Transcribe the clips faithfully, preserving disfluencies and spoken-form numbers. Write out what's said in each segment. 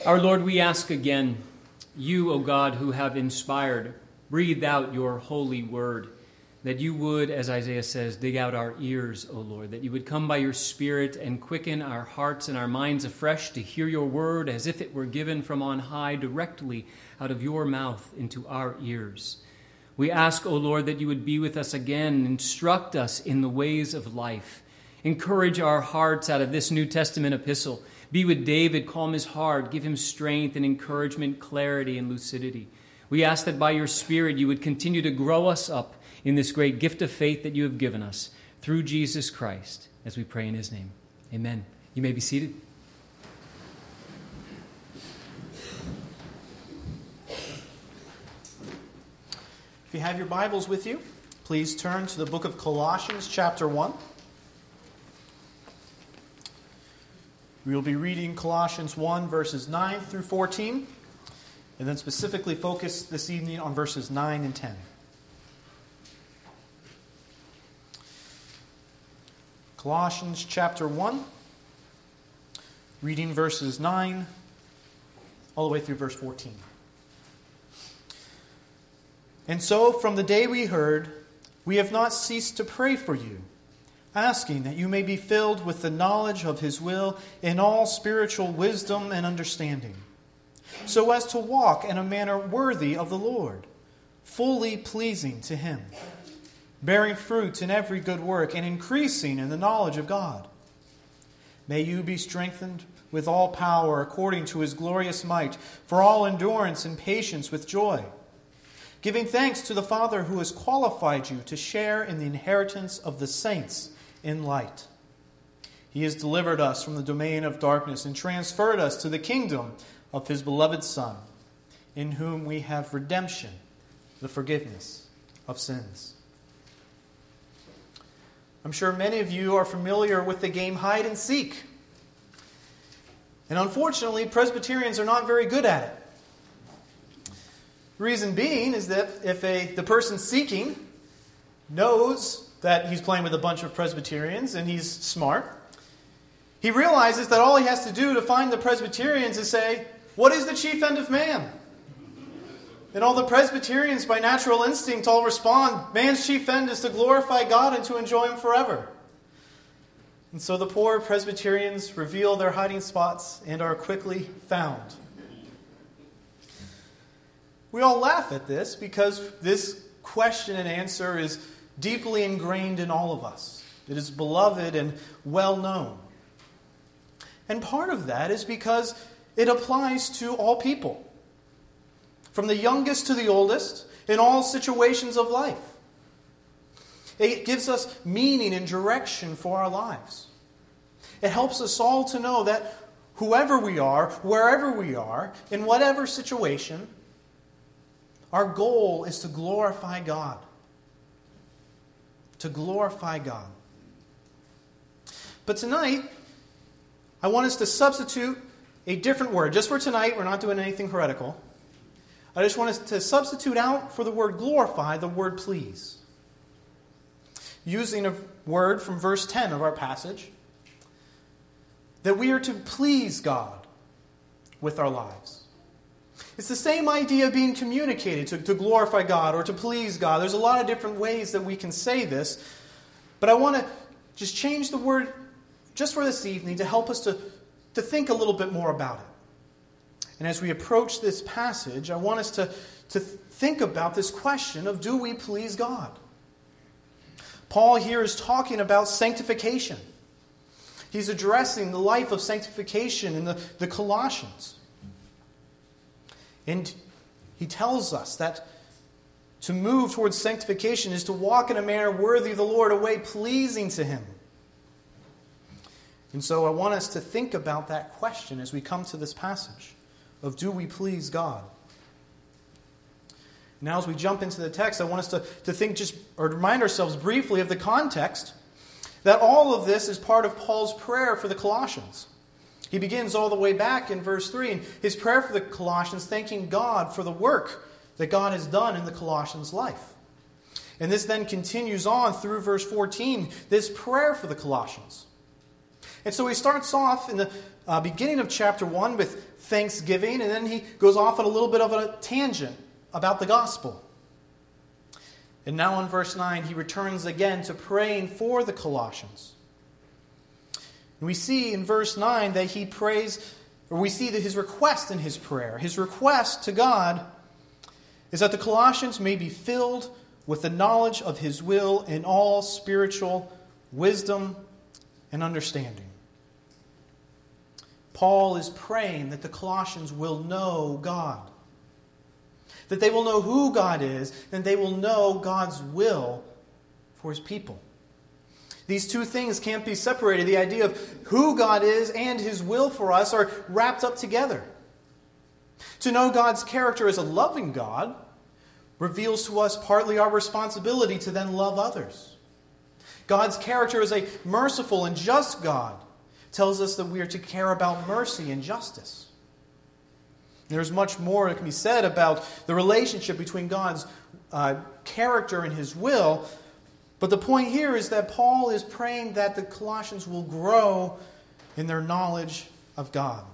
Our Lord, we ask again, you, O God, who have inspired, breathed out your holy word, that you would, as Isaiah says, dig out our ears, O Lord, that you would come by your Spirit and quicken our hearts and our minds afresh to hear your word as if it were given from on high directly out of your mouth into our ears. We ask, O Lord, that you would be with us again, instruct us in the ways of life, encourage our hearts out of this New Testament epistle. Be with David, calm his heart, give him strength and encouragement, clarity and lucidity. We ask that by your Spirit you would continue to grow us up in this great gift of faith that you have given us through Jesus Christ, as we pray in his name. Amen. You may be seated. If you have your Bibles with you, please turn to the book of Colossians, chapter one. We will be reading Colossians one, verses nine through fourteen, and then specifically focus this evening on verses nine and ten. Colossians chapter one, reading verses nine all the way through verse fourteen. And so, from the day we heard, we have not ceased to pray for you, asking that you may be filled with the knowledge of his will in all spiritual wisdom and understanding, so as to walk in a manner worthy of the Lord, fully pleasing to him, bearing fruit in every good work and increasing in the knowledge of God. May you be strengthened with all power according to his glorious might, for all endurance and patience with joy, giving thanks to the Father who has qualified you to share in the inheritance of the saints in light. He has delivered us from the domain of darkness and transferred us to the kingdom of his beloved Son, in whom we have redemption, the forgiveness of sins. I'm sure many of you are familiar with the game hide and seek. And unfortunately, Presbyterians are not very good at it. Reason being is that if a the person seeking knows that he's playing with a bunch of Presbyterians and he's smart, he realizes that all he has to do to find the Presbyterians is say, "What is the chief end of man?" And all the Presbyterians by natural instinct all respond, "Man's chief end is to glorify God and to enjoy him forever." And so the poor Presbyterians reveal their hiding spots and are quickly found. We all laugh at this because this question and answer is deeply ingrained in all of us. It is beloved and well known. And part of that is because it applies to all people, from the youngest to the oldest, in all situations of life. It gives us meaning and direction for our lives. It helps us all to know that whoever we are, wherever we are, in whatever situation, our goal is to glorify God. To glorify God. But tonight, I want us to substitute a different word. Just for tonight, we're not doing anything heretical. I just want us to substitute out for the word glorify, the word please. Using a word from verse ten of our passage, that we are to please God with our lives. It's the same idea being communicated, to, to glorify God or to please God. There's a lot of different ways that we can say this, but I want to just change the word just for this evening to help us to, to think a little bit more about it. And as we approach this passage, I want us to, to think about this question of, do we please God? Paul here is talking about sanctification. He's addressing the life of sanctification in the, the Colossians. And he tells us that to move towards sanctification is to walk in a manner worthy of the Lord, a way pleasing to him. And so I want us to think about that question as we come to this passage of, do we please God? Now as we jump into the text, I want us to, to think just, or remind ourselves briefly of the context, that all of this is part of Paul's prayer for the Colossians. He begins all the way back in verse three, and his prayer for the Colossians, thanking God for the work that God has done in the Colossians' life. And this then continues on through verse fourteen, this prayer for the Colossians. And so he starts off in the uh, beginning of chapter one with thanksgiving, and then he goes off on a little bit of a tangent about the gospel. And now in verse nine, he returns again to praying for the Colossians. And we see in verse nine that he prays, or we see that his request in his prayer, his request to God is that the Colossians may be filled with the knowledge of his will in all spiritual wisdom and understanding. Paul is praying that the Colossians will know God. That they will know who God is, and they will know God's will for his people. These two things can't be separated. The idea of who God is and his will for us are wrapped up together. To know God's character as a loving God reveals to us partly our responsibility to then love others. God's character as a merciful and just God tells us that we are to care about mercy and justice. There's much more that can be said about the relationship between God's uh, character and his will. But the point here is that Paul is praying that the Colossians will grow in their knowledge of God.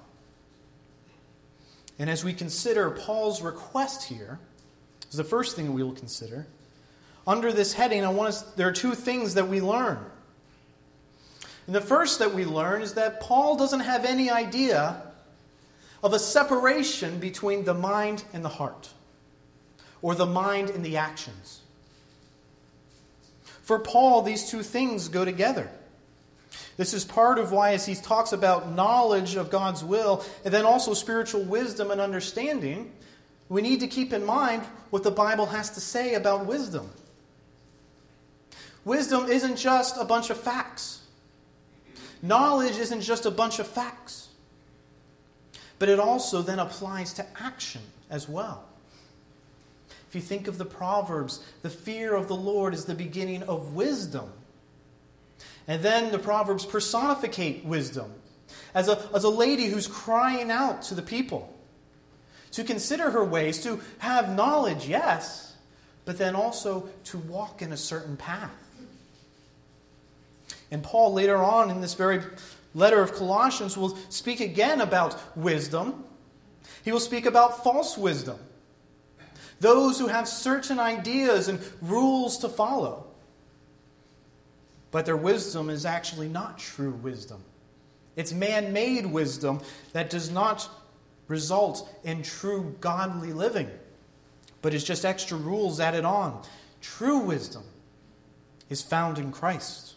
And as we consider Paul's request here, is the first thing we will consider. Under this heading, I want us, there are two things that we learn. And the first that we learn is that Paul doesn't have any idea of a separation between the mind and the heart, or the mind and the actions. For Paul, these two things go together. This is part of why, as he talks about knowledge of God's will, and then also spiritual wisdom and understanding, we need to keep in mind what the Bible has to say about wisdom. Wisdom isn't just a bunch of facts. Knowledge isn't just a bunch of facts. But it also then applies to action as well. If you think of the Proverbs, the fear of the Lord is the beginning of wisdom. And then the Proverbs personificate wisdom as a, as a lady who's crying out to the people to consider her ways, to have knowledge, yes, but then also to walk in a certain path. And Paul later on in this very letter of Colossians will speak again about wisdom. He will speak about false wisdom. Those who have certain ideas and rules to follow. But their wisdom is actually not true wisdom. It's man-made wisdom that does not result in true godly living, but is just extra rules added on. True wisdom is found in Christ.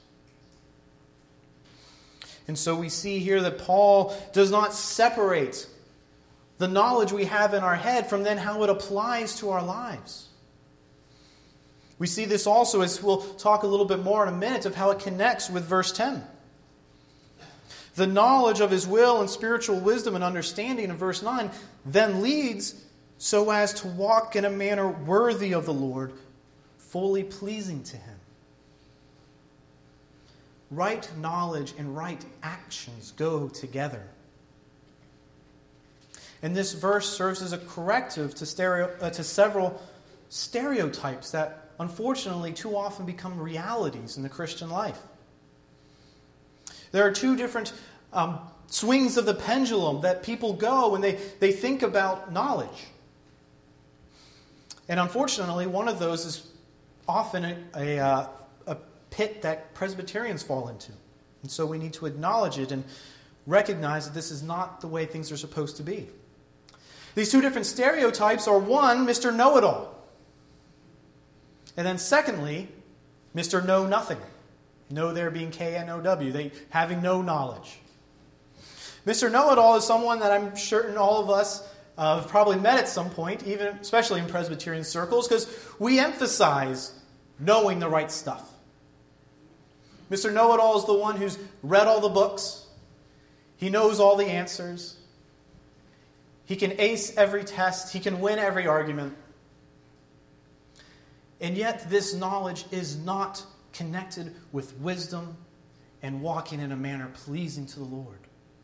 And so we see here that Paul does not separate the knowledge we have in our head from then how it applies to our lives. We see this also, as we'll talk a little bit more in a minute, of how it connects with verse ten. The knowledge of his will and spiritual wisdom and understanding in verse nine then leads so as to walk in a manner worthy of the Lord, fully pleasing to him. Right knowledge and right actions go together. And this verse serves as a corrective to, stereo, uh, to several stereotypes that unfortunately too often become realities in the Christian life. There are two different um, swings of the pendulum that people go when they, they think about knowledge. And unfortunately, one of those is often a, a, uh, a pit that Presbyterians fall into. And so we need to acknowledge it and recognize that this is not the way things are supposed to be. These two different stereotypes are, one, Mister Know-It-All. And then secondly, Mister Know-Nothing. Know there being K N O W, they having no knowledge. Mister Know-It-All is someone that I'm certain all of us uh, have probably met at some point, even especially in Presbyterian circles, because we emphasize knowing the right stuff. Mister Know-It-All is the one who's read all the books. He knows all the answers. He can ace every test. He can win every argument. And yet this knowledge is not connected with wisdom and walking in a manner pleasing to the Lord.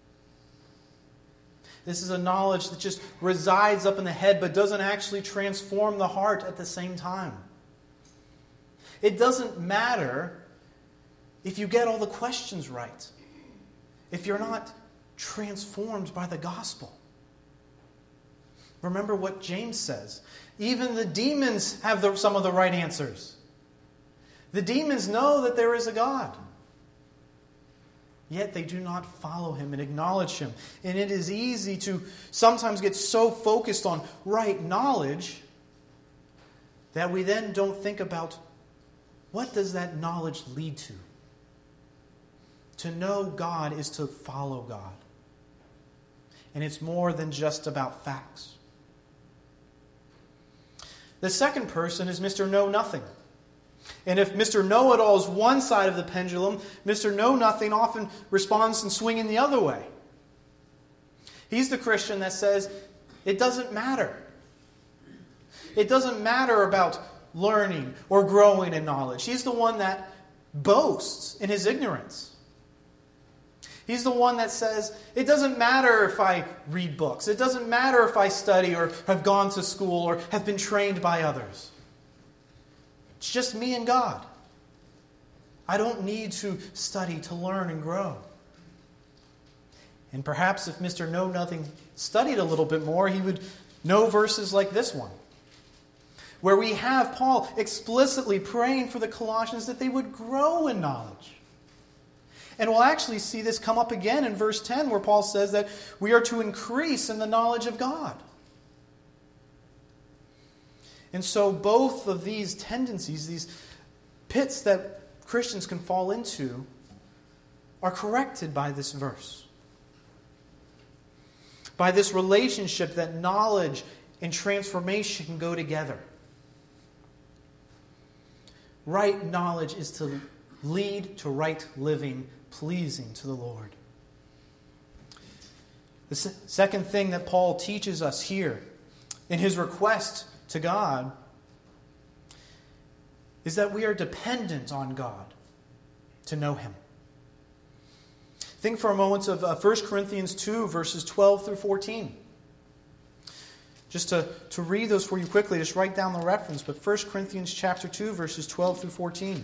This is a knowledge that just resides up in the head but doesn't actually transform the heart at the same time. It doesn't matter if you get all the questions right, if you're not transformed by the gospel. Remember what James says. Even the demons have the, some of the right answers. The demons know that there is a God. Yet they do not follow him and acknowledge him. And it is easy to sometimes get so focused on right knowledge that we then don't think about what does that knowledge lead to. To know God is to follow God. And it's more than just about facts. The second person is Mister Know-Nothing. And if Mister Know-It-All is one side of the pendulum, Mister Know-Nothing often responds in swinging the other way. He's the Christian that says, it doesn't matter. It doesn't matter about learning or growing in knowledge. He's the one that boasts in his ignorance. He's the one that says, it doesn't matter if I read books. It doesn't matter if I study or have gone to school or have been trained by others. It's just me and God. I don't need to study to learn and grow. And perhaps if Mister Know-Nothing studied a little bit more, he would know verses like this one, where we have Paul explicitly praying for the Colossians that they would grow in knowledge. And we'll actually see this come up again in verse ten, where Paul says that we are to increase in the knowledge of God. And so both of these tendencies, these pits that Christians can fall into, are corrected by this verse. By this relationship that knowledge and transformation can go together. Right knowledge is to lead to right living, pleasing to the Lord. The second thing that Paul teaches us here in his request to God is that we are dependent on God to know him. Think for a moment of uh, First Corinthians two, verses twelve through fourteen. Just to, to read those for you quickly, just write down the reference, but First Corinthians chapter two, verses twelve through fourteen.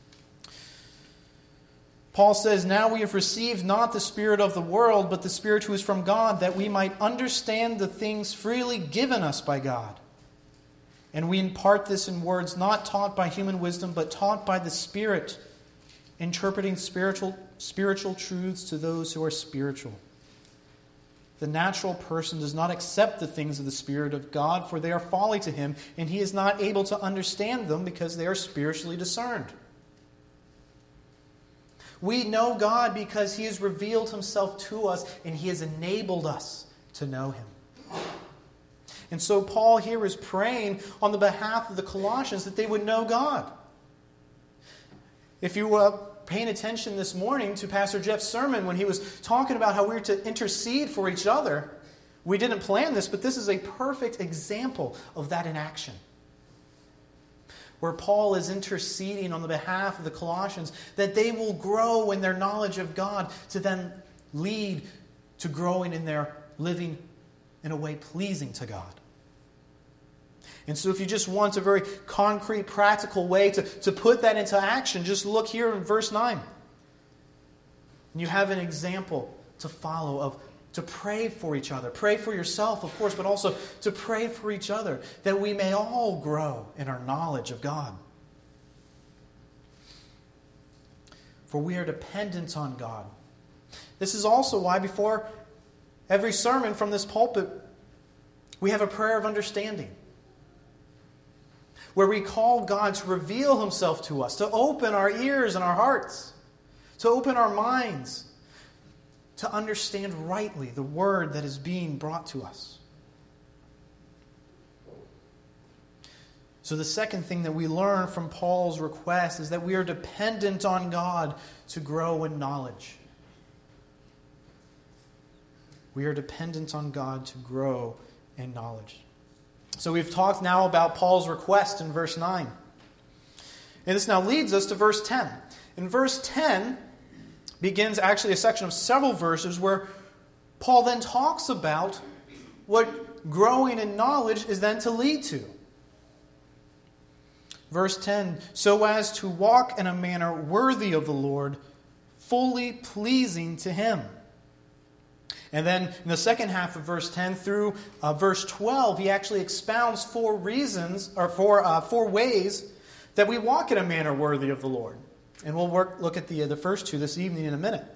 Paul says, "Now we have received not the spirit of the world, but the Spirit who is from God, that we might understand the things freely given us by God. And we impart this in words not taught by human wisdom, but taught by the Spirit, interpreting spiritual, spiritual truths to those who are spiritual. The natural person does not accept the things of the Spirit of God, for they are folly to him, and he is not able to understand them because they are spiritually discerned. We know God because he has revealed himself to us, and he has enabled us to know him." And so Paul here is praying on the behalf of the Colossians that they would know God. If you were paying attention this morning to Pastor Jeff's sermon when he was talking about how we're to intercede for each other, we didn't plan this, but this is a perfect example of that in action. Where Paul is interceding on the behalf of the Colossians that they will grow in their knowledge of God to then lead to growing in their living in a way pleasing to God. And so if you just want a very concrete, practical way to, to put that into action, just look here in verse nine. And you have an example to follow of to pray for each other. Pray for yourself, of course, but also to pray for each other, that we may all grow in our knowledge of God. For we are dependent on God. This is also why before every sermon from this pulpit, we have a prayer of understanding, where we call God to reveal himself to us, to open our ears and our hearts, to open our minds, to understand rightly the word that is being brought to us. So the second thing that we learn from Paul's request is that we are dependent on God to grow in knowledge. We are dependent on God to grow in knowledge. So we've talked now about Paul's request in verse nine. And this now leads us to verse ten. In verse ten begins actually a section of several verses where Paul then talks about what growing in knowledge is then to lead to. Verse ten, "So as to walk in a manner worthy of the Lord, fully pleasing to him, And then in the second half of verse ten through uh, verse twelve, he actually expounds four reasons, or four, uh, four ways that we walk in a manner worthy of the Lord. And we'll work, look at the, uh, the first two this evening in a minute.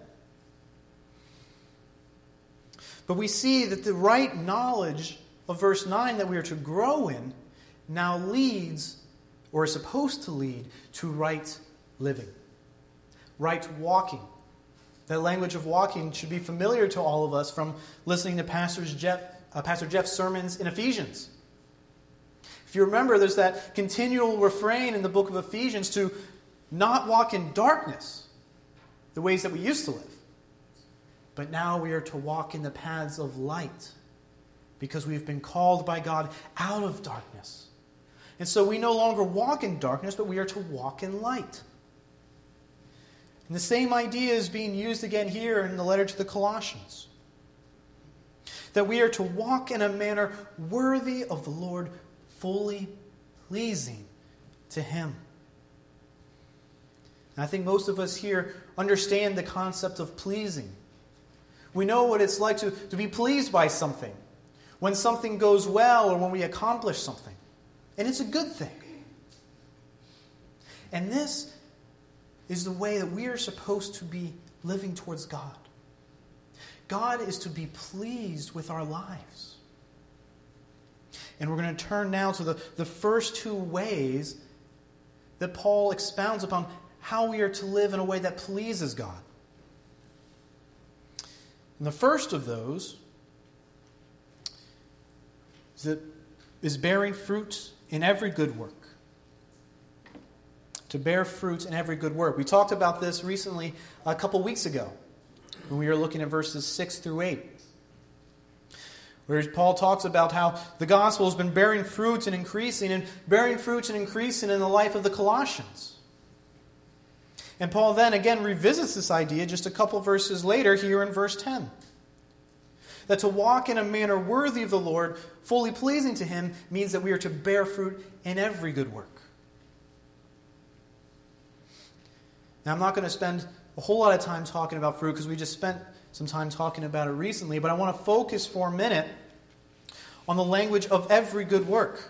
But we see that the right knowledge of verse nine that we are to grow in now leads, or is supposed to lead, to right living, right walking. That language of walking should be familiar to all of us from listening to Pastor's Jeff, uh, Pastor Jeff's sermons in Ephesians. If you remember, there's that continual refrain in the book of Ephesians to not walk in darkness, the ways that we used to live. But now we are to walk in the paths of light because we've been called by God out of darkness. And so we no longer walk in darkness, but we are to walk in light. And the same idea is being used again here in the letter to the Colossians. That we are to walk in a manner worthy of the Lord, fully pleasing to Him. And I think most of us here understand the concept of pleasing. We know what it's like to, to be pleased by something, when something goes well or when we accomplish something. And it's a good thing. And this is the way that we are supposed to be living towards God. God is to be pleased with our lives. And we're going to turn now to the, the first two ways that Paul expounds upon how we are to live in a way that pleases God. And the first of those is, that, is bearing fruit in every good work. To bear fruit in every good work. We talked about this recently a couple weeks ago when we were looking at verses six through eight. Where Paul talks about how the gospel has been bearing fruit and increasing, and bearing fruit and increasing in the life of the Colossians. And Paul then again revisits this idea just a couple verses later here in verse ten. That to walk in a manner worthy of the Lord, fully pleasing to Him, means that we are to bear fruit in every good work. Now, I'm not going to spend a whole lot of time talking about fruit because we just spent some time talking about it recently, but I want to focus for a minute on the language of every good work.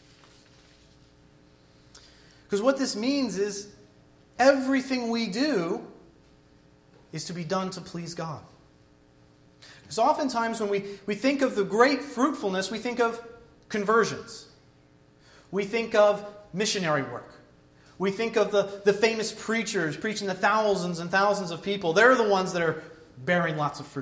Because what this means is everything we do is to be done to please God. Because oftentimes when we, we think of the great fruitfulness, we think of conversions. We think of missionary work. We think of the, the famous preachers preaching to thousands and thousands of people. They're the ones that are bearing lots of fruit.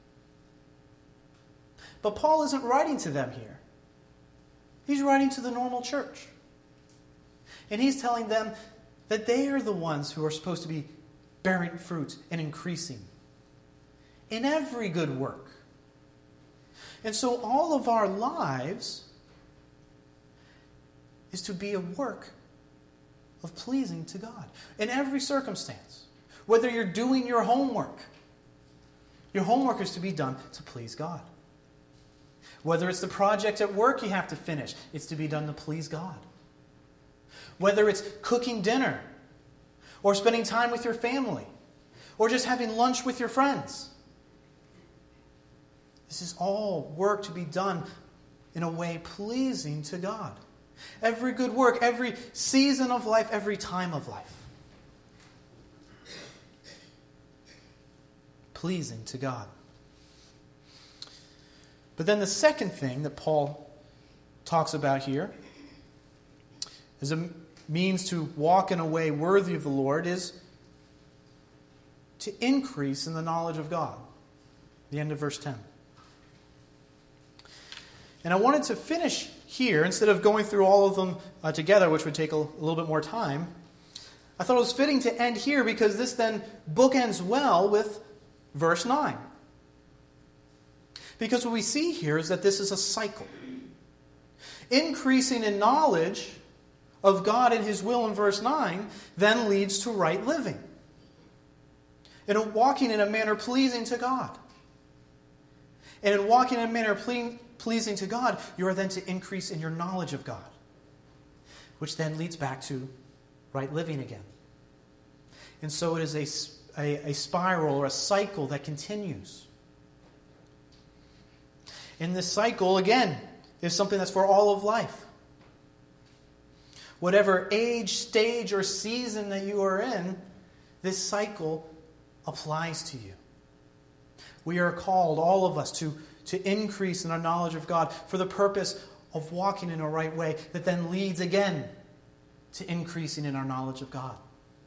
But Paul isn't writing to them here. He's writing to the normal church. And he's telling them that they are the ones who are supposed to be bearing fruit and increasing in every good work. And so all of our lives is to be a work of pleasing to God in every circumstance. Whether you're doing your homework, your homework is to be done to please God. Whether it's the project at work you have to finish, it's to be done to please God. Whether it's cooking dinner, or spending time with your family, or just having lunch with your friends. This is all work to be done in a way pleasing to God. Every good work, every season of life, every time of life. Pleasing to God. But then the second thing that Paul talks about here as a means to walk in a way worthy of the Lord is to increase in the knowledge of God. The end of verse ten. And I wanted to finish here, instead of going through all of them uh, together, which would take a, a little bit more time. I thought it was fitting to end here because this then bookends well with verse nine. Because what we see here is that this is a cycle. Increasing in knowledge of God and His will in verse nine then leads to right living. And walking in a manner pleasing to God. And in walking in a manner ple- pleasing to God, you are then to increase in your knowledge of God. Which then leads back to right living again. And so it is a, a, a spiral or a cycle that continues. And this cycle, again, is something that's for all of life. Whatever age, stage, or season that you are in, this cycle applies to you. We are called, all of us, to, to increase in our knowledge of God for the purpose of walking in a right way that then leads again to increasing in our knowledge of God.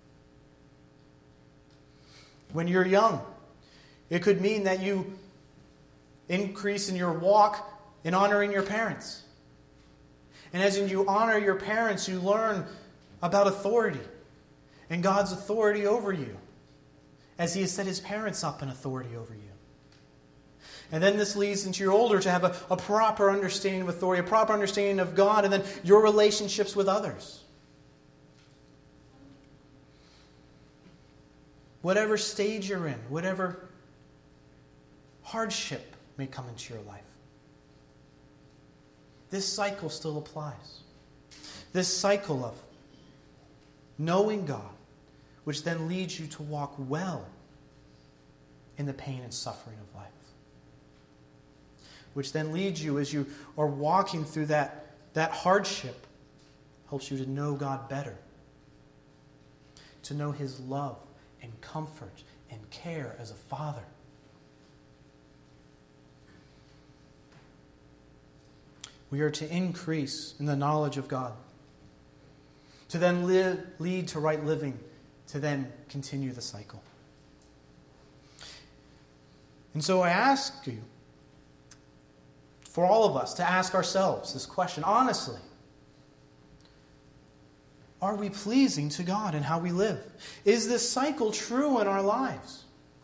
When you're young, it could mean that you increase in your walk in honoring your parents. And as you honor your parents, you learn about authority and God's authority over you, as He has set His parents up in authority over you. And then this leads into your older to have a, a proper understanding of authority, a proper understanding of God, and then your relationships with others. Whatever stage you're in, whatever hardship may come into your life, this cycle still applies. This cycle of knowing God, which then leads you to walk well in the pain and suffering of life. Which then leads you, as you are walking through that, that hardship, helps you to know God better. To know His love and comfort and care as a Father. We are to increase in the knowledge of God. To then live, lead to right living. To then continue the cycle. And so I ask you, for all of us, to ask ourselves this question honestly. Are we pleasing to God in how we live? Is this cycle true in our lives?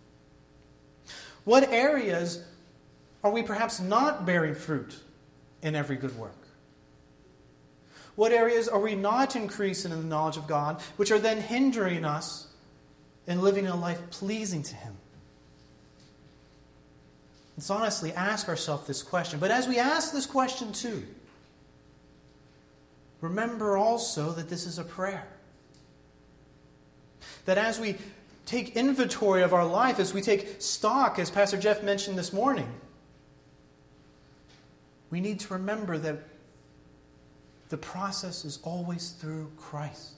What areas are we perhaps not bearing fruit in every good work? What areas are we not increasing in the knowledge of God, which are then hindering us in living a life pleasing to Him? Let's honestly ask ourselves this question. But as we ask this question too, remember also that this is a prayer. That as we take inventory of our life, as we take stock, as Pastor Jeff mentioned this morning, we need to remember that the process is always through Christ.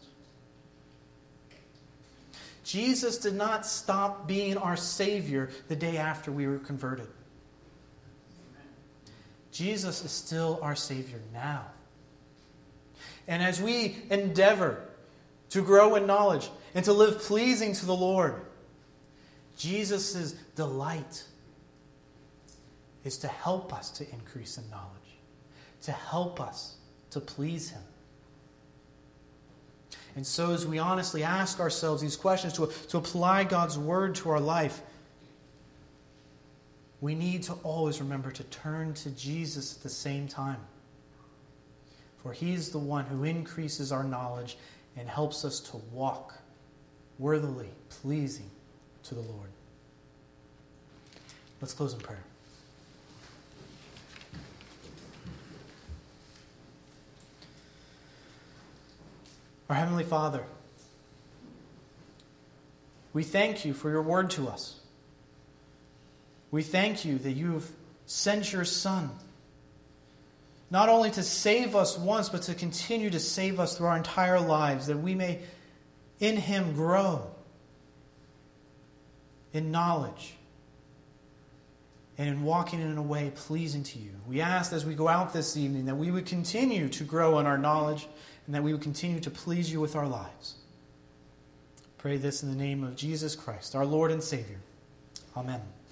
Jesus did not stop being our Savior the day after we were converted. Jesus is still our Savior now. And as we endeavor to grow in knowledge and to live pleasing to the Lord, Jesus' delight is to help us to increase in knowledge, to help us to please Him. And so as we honestly ask ourselves these questions to, to apply God's Word to our life, we need to always remember to turn to Jesus at the same time. For He's the one who increases our knowledge and helps us to walk worthily, pleasing to the Lord. Let's close in prayer. Our Heavenly Father, we thank You for Your Word to us. We thank You that You have sent Your Son, not only to save us once, but to continue to save us through our entire lives, that we may in Him grow in knowledge and in walking in a way pleasing to You. We ask as we go out this evening that we would continue to grow in our knowledge and that we would continue to please You with our lives. Pray this in the name of Jesus Christ, our Lord and Savior. Amen.